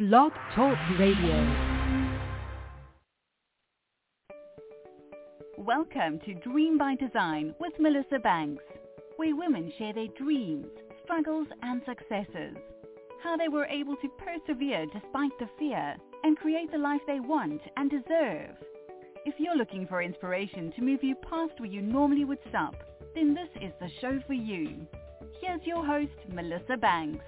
Blog Talk Radio. Welcome to Dream by Design with Melissa Banks, where women share their dreams, struggles and successes, how they were able to persevere despite the fear and create the life they want and deserve. If you're looking for inspiration to move you past where you normally would stop, then this is the show for you. Here's your host, Melissa Banks.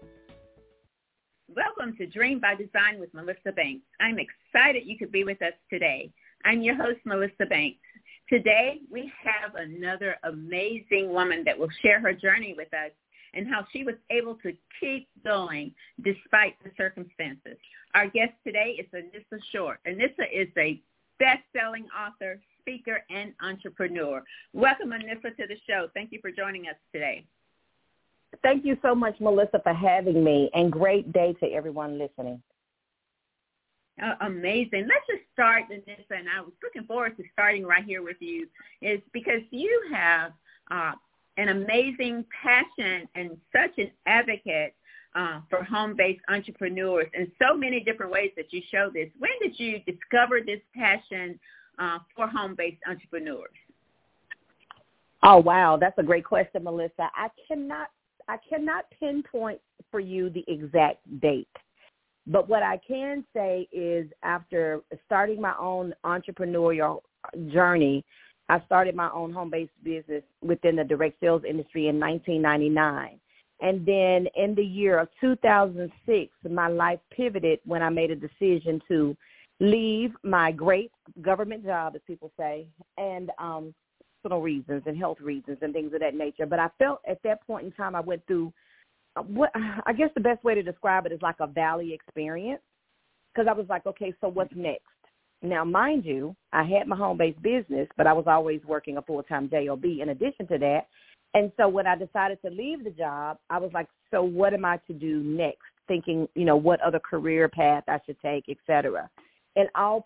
Welcome to Dream by Design with Melissa Banks. I'm excited you could be with us today. I'm your host, Melissa Banks. Today, we have another amazing woman that will share her journey with us and how she was able to keep going despite the circumstances. Our guest today is Anissa Short. Anissa is a best-selling author, speaker, and entrepreneur. Welcome, Anissa, to the show. Thank you for joining us today. Thank you so much, Melissa, for having me, and great day to everyone listening. Amazing. Let's just start, Anissa, and I was looking forward to starting right here with you, is because you have an amazing passion and such an advocate for home-based entrepreneurs in so many different ways that you show this. When did you discover this passion for home-based entrepreneurs? Oh, wow. That's a great question, Melissa. I cannot pinpoint for you the exact date. But what I can say is after starting my own entrepreneurial journey, I started my own home-based business within the direct sales industry in 1999. And then in the year of 2006, my life pivoted when I made a decision to leave my great government job, as people say, and personal reasons and health reasons and things of that nature. But I felt at that point in time I went through what I guess the best way to describe it is like a valley experience, because I was like, okay, so what's next? Now, mind you, I had my home-based business, but I was always working a full-time job in addition to that. And so when I decided to leave the job, I was like, so what am I to do next? Thinking, what other career path I should take, et cetera. And all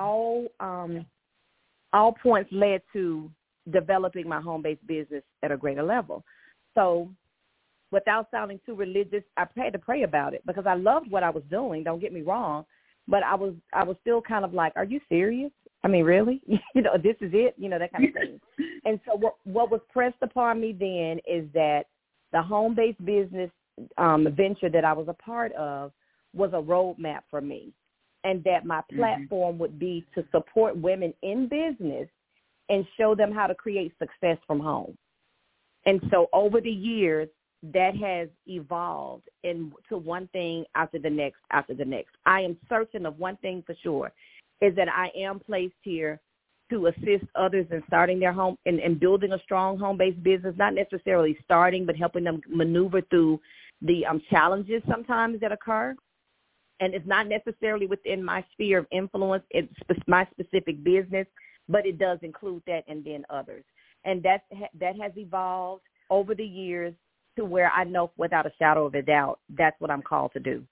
points led to developing my home-based business at a greater level. So without sounding too religious, I had to pray about it because I loved what I was doing. Don't get me wrong, but I was still kind of like, are you serious? I mean, really? This is it? That kind of thing. And so what was pressed upon me then is that the home-based business venture that I was a part of was a roadmap for me, and that my platform would be to support women in business and show them how to create success from home. And so over the years, that has evolved into one thing after the next. I am certain of one thing for sure, is that I am placed here to assist others in starting their home and building a strong home-based business, not necessarily starting, but helping them maneuver through the challenges sometimes that occur. And it's not necessarily within my sphere of influence. It's my specific business, but it does include that and then others. And that has evolved over the years to where I know without a shadow of a doubt that's what I'm called to do.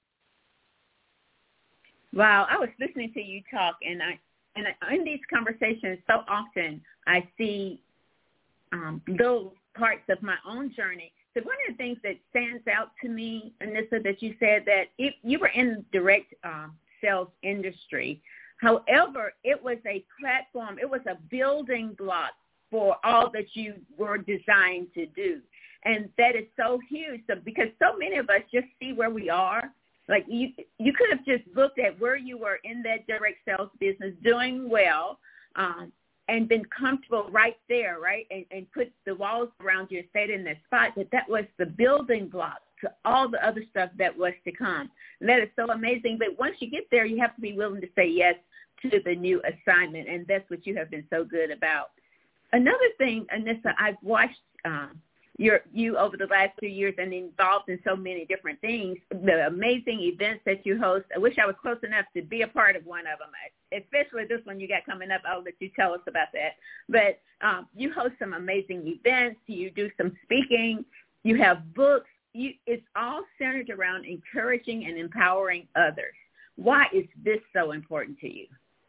Wow, I was listening to you talk, and in these conversations, so often I see those parts of my own journey. So one of the things that stands out to me, Anissa, that you said that if you were in the direct sales industry, however, it was a platform, it was a building block for all that you were designed to do. And that is so huge because so many of us just see where we are. Like you could have just looked at where you were in that direct sales business doing well and been comfortable right there, right, and put the walls around you and stayed in that spot. But that was the building block to all the other stuff that was to come. And that is so amazing. But once you get there, you have to be willing to say yes to the new assignment, and that's what you have been so good about. Another thing, Anissa, I've watched you over the last 2 years and involved in so many different things, the amazing events that you host. I wish I was close enough to be a part of one of them, especially this one you got coming up. I'll let you tell us about that. But you host some amazing events. You do some speaking. You have books. It's all centered around encouraging and empowering others. Why is this so important to you?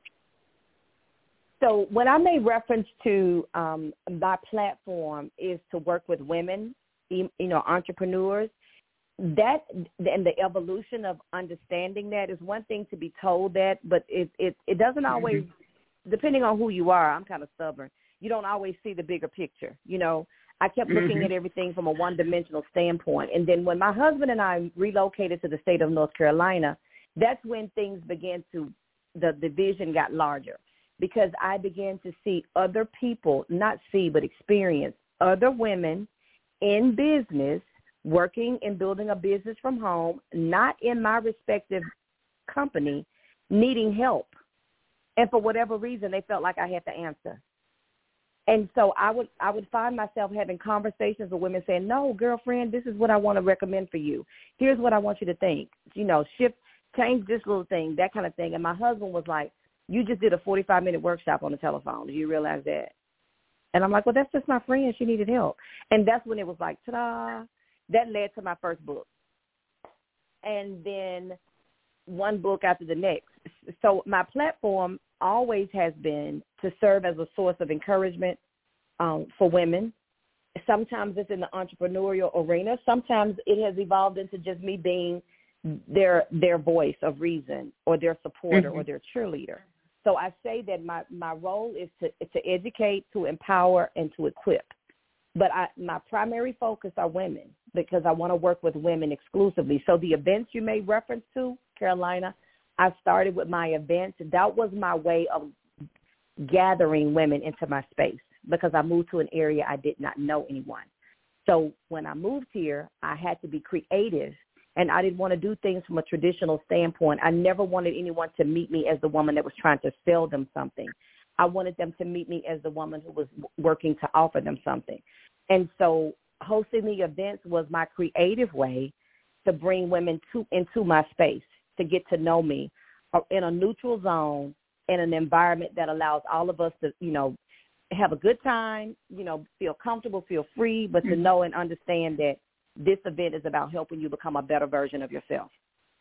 So when I made reference to my platform is to work with women, entrepreneurs, that and the evolution of understanding that is one thing to be told that, but it doesn't always, depending on who you are, I'm kind of stubborn. You don't always see the bigger picture. You know, I kept looking at everything from a one-dimensional standpoint. And then when my husband and I relocated to the state of North Carolina, that's when things began to, the vision got larger, because I began to see other people, not see, but experience other women in business, working and building a business from home, not in my respective company, needing help. And for whatever reason, they felt like I had the answer. And so I would find myself having conversations with women saying, no, girlfriend, this is what I want to recommend for you. Here's what I want you to think. You know, change this little thing, that kind of thing. And my husband was like, you just did a 45-minute workshop on the telephone. Do you realize that? And I'm like, well, that's just my friend. She needed help. And that's when it was like, ta-da. That led to my first book. And then one book after the next. So my platform always has been to serve as a source of encouragement for women. Sometimes it's in the entrepreneurial arena. Sometimes it has evolved into just me being their voice of reason, or their supporter, or their cheerleader. So I say that my role is to educate, to empower, and to equip. But my primary focus are women, because I want to work with women exclusively. So the events you made reference to, Carolina, I started with my events. That was my way of gathering women into my space, because I moved to an area I did not know anyone. So when I moved here, I had to be creative, and I didn't want to do things from a traditional standpoint. I never wanted anyone to meet me as the woman that was trying to sell them something. I wanted them to meet me as the woman who was working to offer them something. And so hosting the events was my creative way to bring women into my space, to get to know me in a neutral zone, in an environment that allows all of us to, you know, have a good time, you know, feel comfortable, feel free, but to know and understand that this event is about helping you become a better version of yourself.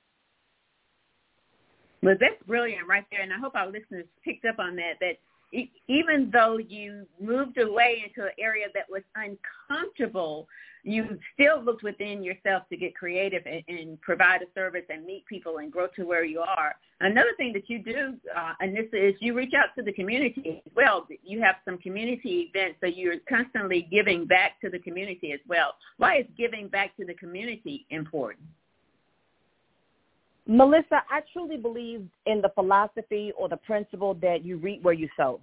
Well, that's brilliant right there, and I hope our listeners picked up on that even though you moved away into an area that was uncomfortable, you still looked within yourself to get creative and provide a service and meet people and grow to where you are. Another thing that you do, Anissa, is you reach out to the community as well. You have some community events, so you're constantly giving back to the community as well. Why is giving back to the community important? Melissa, I truly believe in the philosophy or the principle that you reap where you sow.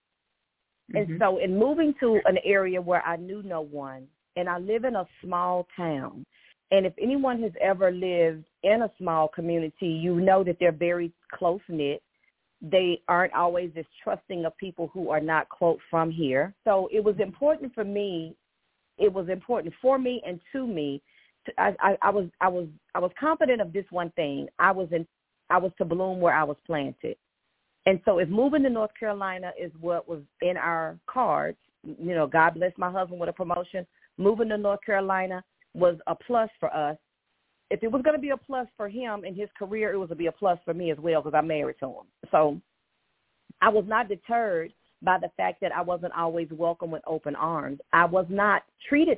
And so in moving to an area where I knew no one, and I live in a small town, and if anyone has ever lived in a small community, you know that they're very close-knit. They aren't always as trusting of people who are not, quote, from here. So it was important for me. It was important for me and to me. I was confident of this one thing. I was to bloom where I was planted. And so if moving to North Carolina is what was in our cards, you know, God bless my husband with a promotion, moving to North Carolina was a plus for us. If it was going to be a plus for him in his career, it was going to be a plus for me as well, because I'm married to him. So I was not deterred by the fact that I wasn't always welcome with open arms. I was not treated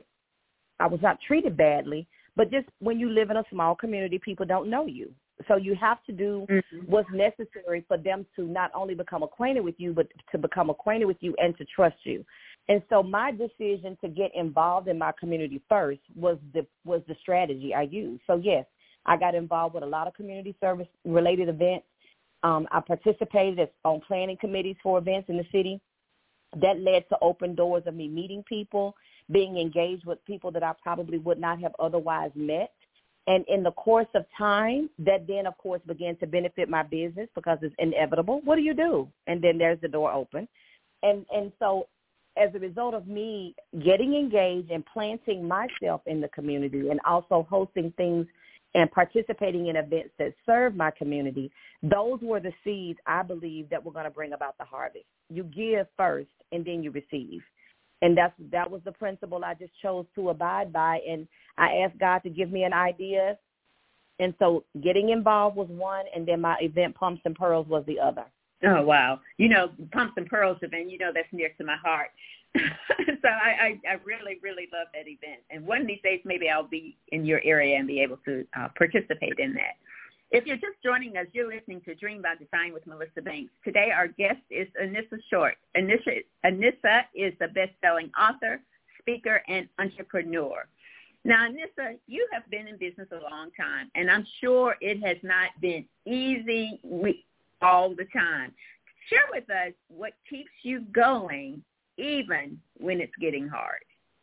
badly, but just when you live in a small community, people don't know you. So you have to do what's necessary for them to not only become acquainted with you, but to become acquainted with you and to trust you. And so my decision to get involved in my community first was the strategy I used. So, yes, I got involved with a lot of community service-related events. I participated on planning committees for events in the city. That led to open doors of me meeting people, being engaged with people that I probably would not have otherwise met. And in the course of time, that then, of course, began to benefit my business, because it's inevitable. What do you do? And then there's the door open. And so as a result of me getting engaged and planting myself in the community, and also hosting things and participating in events that serve my community, those were the seeds, I believe, that were going to bring about the harvest. You give first, and then you receive. And that was the principle I just chose to abide by. And I asked God to give me an idea. And so getting involved was one, and then my event, Pumps and Pearls, was the other. Oh, wow. You know, Pumps and Pearls event, you know, that's near to my heart. So I really, really love that event. And one of these days, maybe I'll be in your area and be able to participate in that. If you're just joining us, you're listening to Dream by Design with Melissa Banks. Today, our guest is Anissa Short. Anissa is a best-selling author, speaker, and entrepreneur. Now, Anissa, you have been in business a long time, and I'm sure it has not been easy all the time. Share with us what keeps you going even when it's getting hard.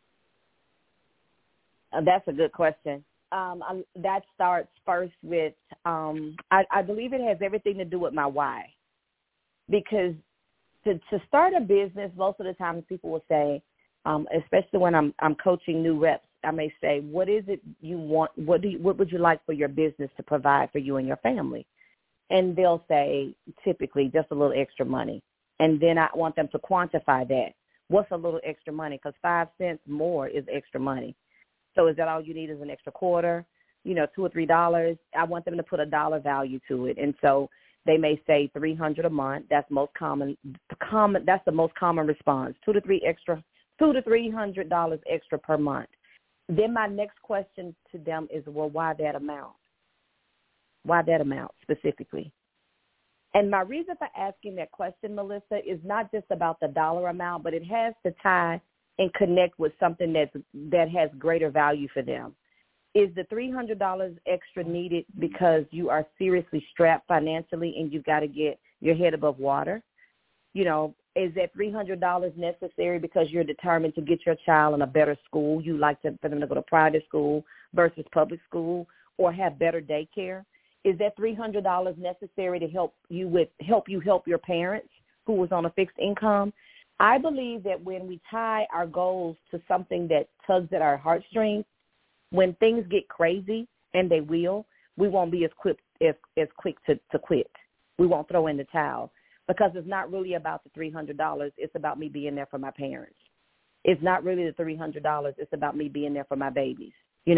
That's a good question. That starts first with, I believe it has everything to do with my why. Because to start a business, most of the time people will say, especially when I'm coaching new reps, I may say, what is it you want? What would you like for your business to provide for you and your family? And they'll say, typically, just a little extra money. And then I want them to quantify that. What's a little extra money? Because 5 cents more is extra money. So is that all you need is an extra quarter, $2 or $3? I want them to put a dollar value to it. And so they may say $300 a month. That's most common. That's the most common response. $200 to $300 extra per month. Then my next question to them is, well, why that amount? Why that amount specifically? And my reason for asking that question, Melissa, is not just about the dollar amount, but it has to tie and connect with something that has greater value for them. Is the $300 extra needed because you are seriously strapped financially and you've got to get your head above water? Is that $300 necessary because you're determined to get your child in a better school? You like for them to go to private school versus public school, or have better daycare? Is that $300 necessary to help help your parents who was on a fixed income? I believe that when we tie our goals to something that tugs at our heartstrings, when things get crazy, and they will, we won't be as quick to quit. We won't throw in the towel, because it's not really about the $300. It's about me being there for my parents. It's not really the $300. It's about me being there for my babies,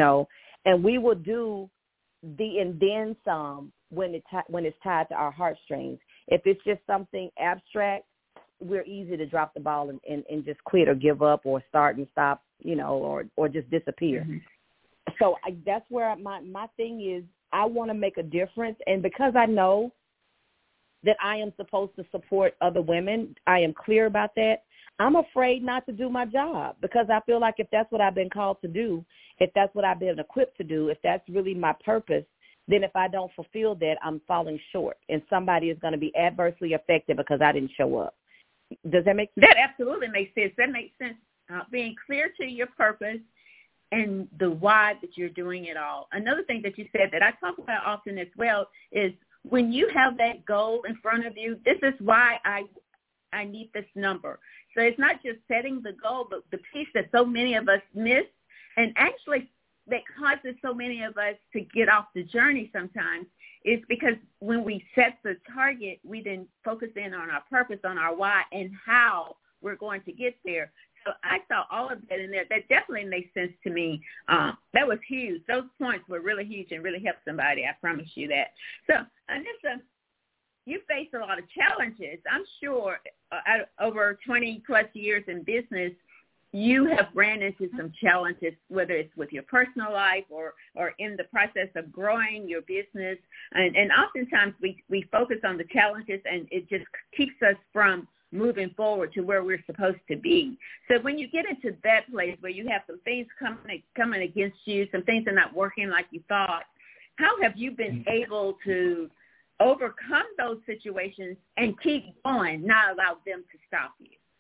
And we will do the and then some when it's tied to our heartstrings. If it's just something abstract, we're easy to drop the ball and just quit or give up or start and stop, or just disappear. Mm-hmm. So that's where my thing is. I want to make a difference, and because I know that I am supposed to support other women, I am clear about that. I'm afraid not to do my job, because I feel like if that's what I've been called to do, if that's what I've been equipped to do, if that's really my purpose, then if I don't fulfill that, I'm falling short, and somebody is going to be adversely affected because I didn't show up. Does that make sense? That absolutely makes sense. That makes sense. Being clear to your purpose and the why that you're doing it all. Another thing that you said that I talk about often as well is when you have that goal in front of you, this is why I need this number. So it's not just setting the goal, but the piece that so many of us miss, and actually that causes so many of us to get off the journey sometimes, is because when we set the target, we then focus in on our purpose, on our why, and how we're going to get there. So I saw all of that in there. That definitely makes sense to me. That was huge. Those points were really huge and really helped somebody. I promise you that. So, Anissa, you face a lot of challenges. I'm sure over 20-plus years in business, you have ran into some challenges, whether it's with your personal life or in the process of growing your business. And oftentimes we focus on the challenges, and it just keeps us from moving forward to where we're supposed to be. So when you get into that place where you have some things coming against you, some things are not working like you thought, how have you been able to overcome those situations and keep going, not allow them to stop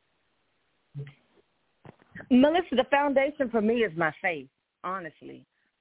you? Melissa, the foundation for me is my faith, honestly.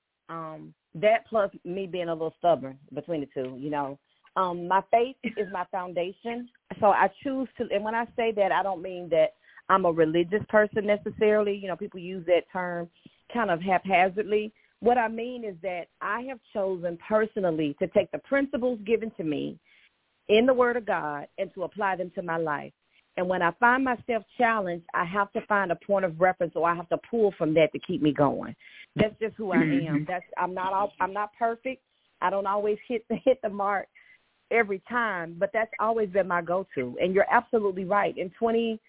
That plus me being a little stubborn between the two, My faith is my foundation. So I choose to, and when I say that, I don't mean that I'm a religious person necessarily. People use that term kind of haphazardly. What I mean is that I have chosen personally to take the principles given to me in the Word of God and to apply them to my life. And when I find myself challenged, I have to find a point of reference, or I have to pull from that to keep me going. That's just who I am. I'm not perfect. I don't always hit the mark every time, but that's always been my go-to. And you're absolutely right. In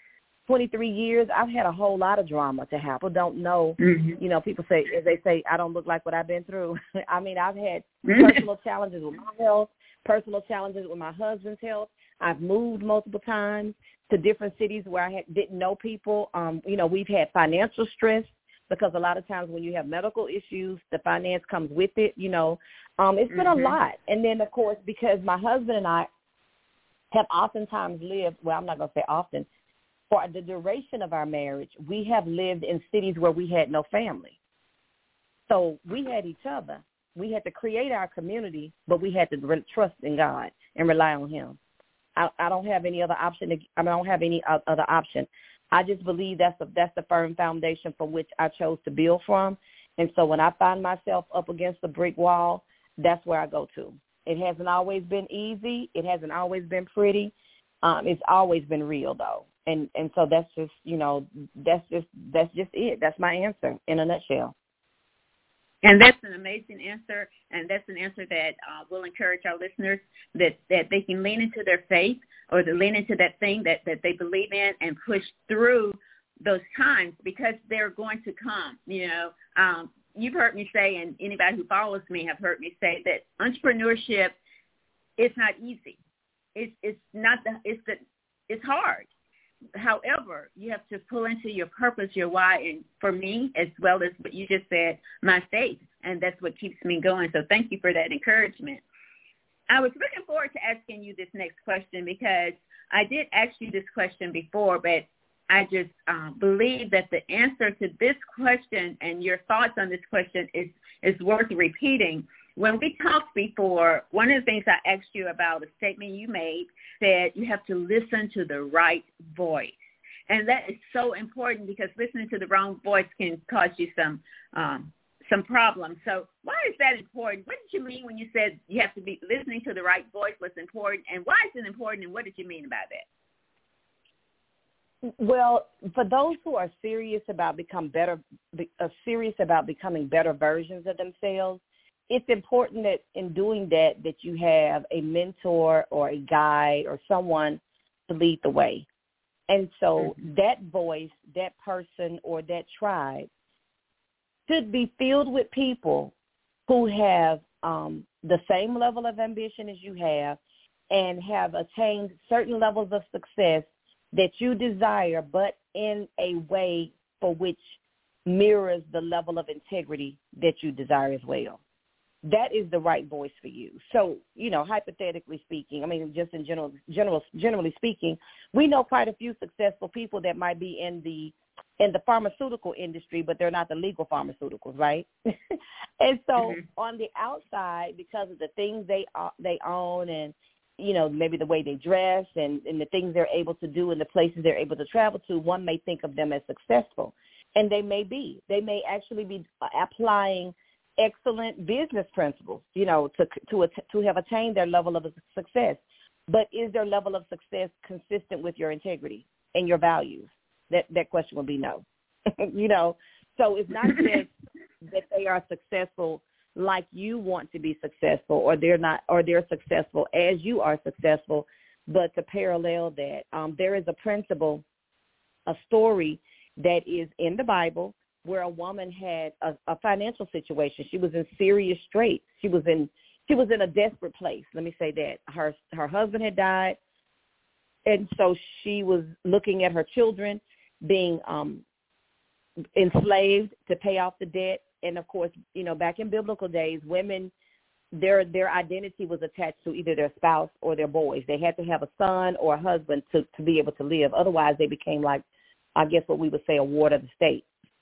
23 years, I've had a whole lot of drama to have. People don't know, you know, people say, as they say, I don't look like what I've been through. I mean, I've had personal challenges with my health, personal challenges with my husband's health. I've moved multiple times to different cities where I didn't know people. You know, we've had financial stress because a lot of times when you have medical issues, the finance comes with it, you know. It's been a lot. And then, of course, because my husband and I have oftentimes lived, well, I'm not going to say often, for the duration of our marriage, we have lived in cities where we had no family. So we had each other. We had to create our community, but we had to trust in God and rely on him. I don't have any other option. I don't have any other option. I just believe that's the firm foundation from which I chose to build from. And so when I find myself up against a brick wall, that's where I go to. It hasn't always been easy. It hasn't always been pretty. It's always been real, though. And so that's just, you know, that's just it. That's my answer in a nutshell. And that's an amazing answer, and that's an answer that will encourage our listeners that they can lean into their faith or to lean into that thing that they believe in and push through those times, because they're going to come. You know, you've heard me say, and anybody who follows me have heard me say, that entrepreneurship is not easy. It's hard. However, you have to pull into your purpose, your why, and for me, as well as what you just said, my faith, and that's what keeps me going. So thank you for that encouragement. I was looking forward to asking you this next question, because I did ask you this question before, but I just believe that the answer to this question and your thoughts on this question is worth repeating. When we talked before, one of the things I asked you about, a statement you made, said you have to listen to the right voice. And that is so important, because listening to the wrong voice can cause you some problems. So why is that important? What did you mean when you said you have to be listening to the right voice was important? And why is it important, and what did you mean about that? Well, for those who are serious about becoming better versions of themselves, it's important that in doing that you have a mentor or a guide or someone to lead the way. And so that voice, that person, or that tribe should be filled with people who have the same level of ambition as you have and have attained certain levels of success that you desire, but in a way for which mirrors the level of integrity that you desire as well. That is the right voice for you. So, you know, hypothetically speaking, I mean, just in generally speaking, we know quite a few successful people that might be in the pharmaceutical industry, but they're not the legal pharmaceuticals, right? And so on the outside, because of the things they own and, you know, maybe the way they dress and the things they're able to do and the places they're able to travel to, one may think of them as successful. And they may be. They may actually be applying excellent business principles, you know, to have attained their level of success. But is their level of success consistent with your integrity and your values? That question would be no. You know, so it's not just that they are successful like you want to be successful, or they're successful as you are successful, but to parallel that, there is a principle, a story that is in the Bible, where a woman had a financial situation. She was in serious straits. She was in a desperate place. Let me say that. Her husband had died, and so she was looking at her children being enslaved to pay off the debt. And of course, you know, back in biblical days, women, their identity was attached to either their spouse or their boys. They had to have a son or a husband to be able to live. Otherwise, they became like, I guess what we would say, a ward of the state.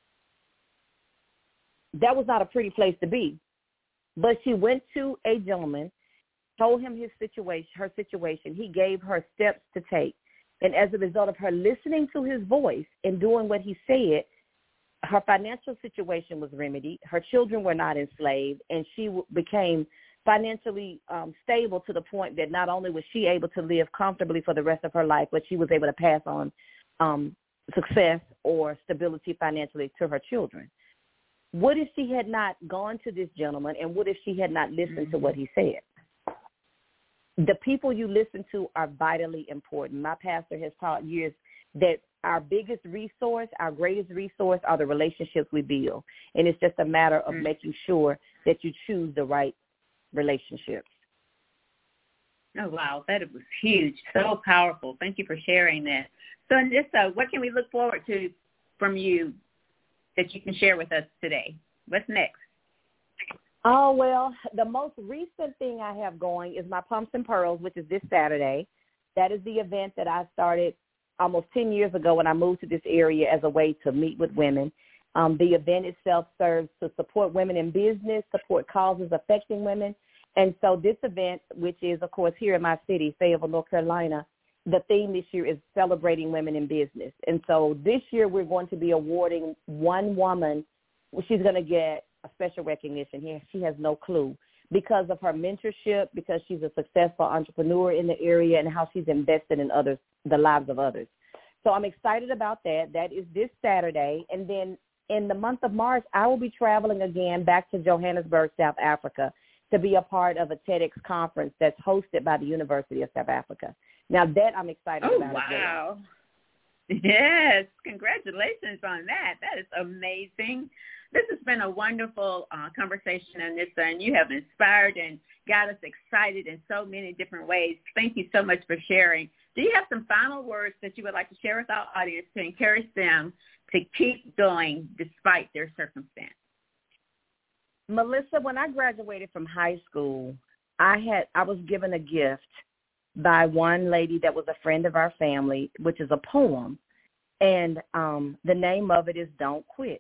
That was not a pretty place to be. But she went to a gentleman, told him her situation. He gave her steps to take. And as a result of her listening to his voice and doing what he said, her financial situation was remedied. Her children were not enslaved, and she became financially stable to the point that not only was she able to live comfortably for the rest of her life, but she was able to pass on success or stability financially to her children. What if she had not gone to this gentleman, and what if she had not listened to what he said? The people you listen to are vitally important. My pastor has taught years that our biggest resource, our greatest resource are the relationships we build. And it's just a matter of making sure that you choose the right relationships. Oh, wow. That was huge. So powerful. Thank you for sharing that. So, Anissa, what can we look forward to from you that you can share with us today? What's next? Oh, well, the most recent thing I have going is my Pumps and Pearls, which is this Saturday. That is the event that I started almost 10 years ago when I moved to this area as a way to meet with women. The event itself serves to support women in business, support causes affecting women. And so this event, which is, of course, here in my city, Fayetteville, North Carolina, the theme this year is celebrating women in business. And so this year we're going to be awarding one woman. She's going to get a special recognition here. She has no clue because of her mentorship, because she's a successful entrepreneur in the area and how she's invested in others, the lives of others. So I'm excited about that. That is this Saturday. And then in the month of March, I will be traveling again back to Johannesburg, South Africa, to be a part of a TEDx conference that's hosted by the University of South Africa. Now that I'm excited about. Oh, wow. Yes, congratulations on that. That is amazing. This has been a wonderful conversation, Anissa, and you have inspired and got us excited in so many different ways. Thank you so much for sharing. Do you have some final words that you would like to share with our audience to encourage them to keep going despite their circumstance? Melissa, when I graduated from high school, I was given a gift by one lady that was a friend of our family, which is a poem, and the name of it is Don't Quit.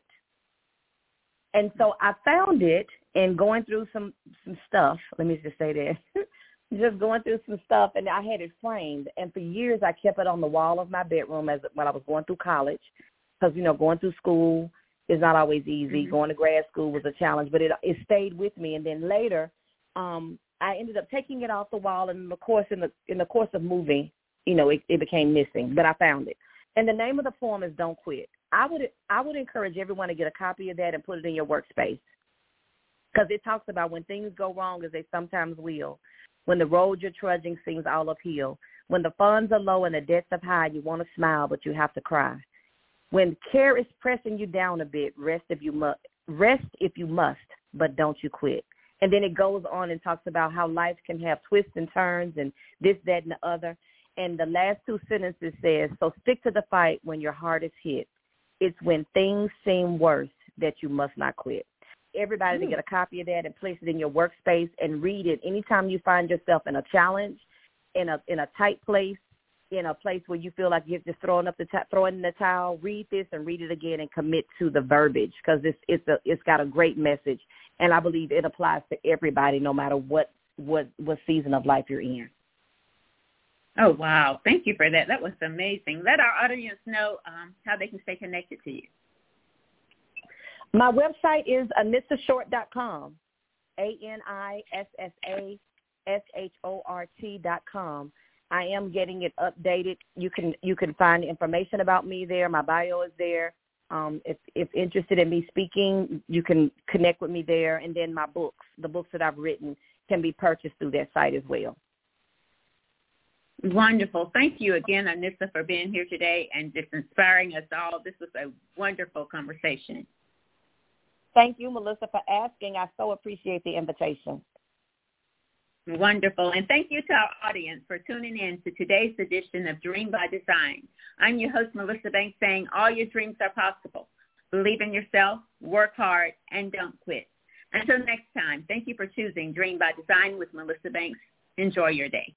And so I found it in going through some stuff. Let me just say that. Just going through some stuff, and I had it framed. And for years, I kept it on the wall of my bedroom when I was going through college, because, going through school is not always easy. Mm-hmm. Going to grad school was a challenge, but it stayed with me. And then later, I ended up taking it off the wall, and in the course of moving, it became missing. But I found it. And the name of the poem is Don't Quit. I would encourage everyone to get a copy of that and put it in your workspace, because it talks about when things go wrong, as they sometimes will, when the road you're trudging seems all uphill, when the funds are low and the debts are high, you want to smile, but you have to cry. When care is pressing you down a bit, rest if you must, but don't you quit. And then it goes on and talks about how life can have twists and turns and this, that, and the other. And the last two sentences says, so stick to the fight when your heart is hit. It's when things seem worse that you must not quit. Everybody to get a copy of that and place it in your workspace and read it anytime you find yourself in a challenge, in a tight place, in a place where you feel like you're just throwing in the towel. Read this and read it again and commit to the verbiage, because it's got a great message, and I believe it applies to everybody, no matter what season of life you're in. Oh, wow. Thank you for that. That was amazing. Let our audience know how they can stay connected to you. My website is anissashort.com, ANISSASHORT.com. I am getting it updated. You can find information about me there. My bio is there. If interested in me speaking, you can connect with me there. And then my books, the books that I've written, can be purchased through that site as well. Wonderful. Thank you again, Anissa, for being here today and just inspiring us all. This was a wonderful conversation. Thank you, Melissa, for asking. I so appreciate the invitation. Wonderful. And thank you to our audience for tuning in to today's edition of Dream by Design. I'm your host, Melissa Banks, saying all your dreams are possible. Believe in yourself, work hard, and don't quit. Until next time, thank you for choosing Dream by Design with Melissa Banks. Enjoy your day.